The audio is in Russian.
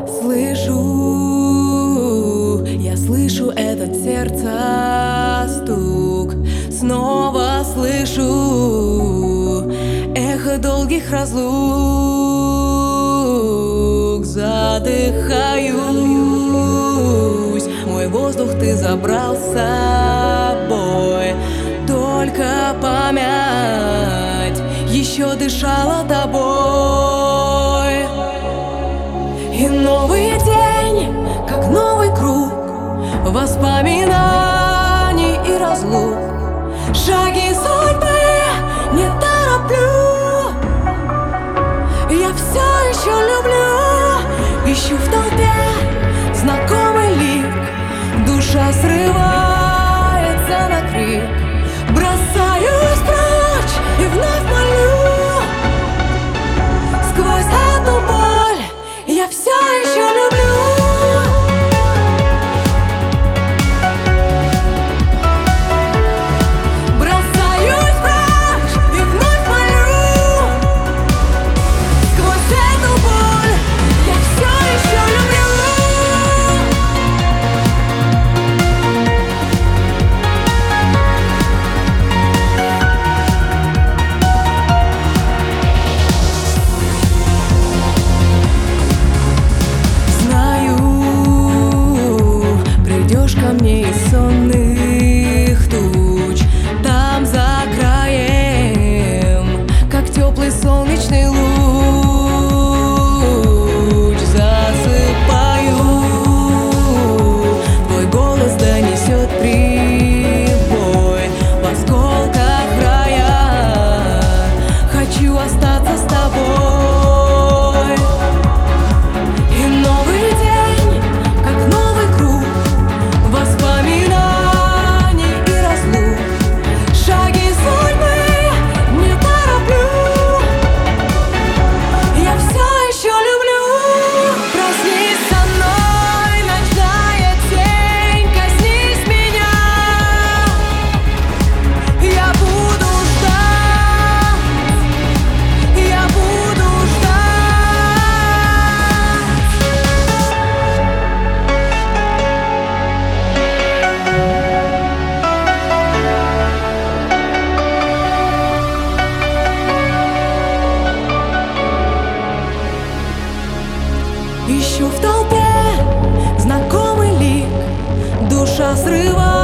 Слышу, я слышу этот сердца стук. Снова слышу эхо долгих разлук. Задыхаюсь, мой воздух ты забрал с собой. Только память еще дышала тобой. И новый день, как новый круг воспоминаний и разлук. Шаги судьбы не тороплю, я все еще люблю. Ищу в толпе знакомый лик, душа срывается на крик. Бросаюсь прочь и вновь молю. Сквозь эту боль я все еще люблю. Бросаюсь прочь и вновь молю. Сквозь эту боль я все еще люблю. Ко мне из сонных туч, там за краем, как теплый солнечный луч. Засыпаю, твой голос донесет прибой в осколках рая. Хочу остаться с тобой. И новый день, как новый круг воспоминаний и разлук. Шаги судьбы не тороплю, я все еще люблю. Проснись со мной, ночная тень, коснись меня. Я буду ждать, я буду Ищу в толпе знакомый лик, душа срывается.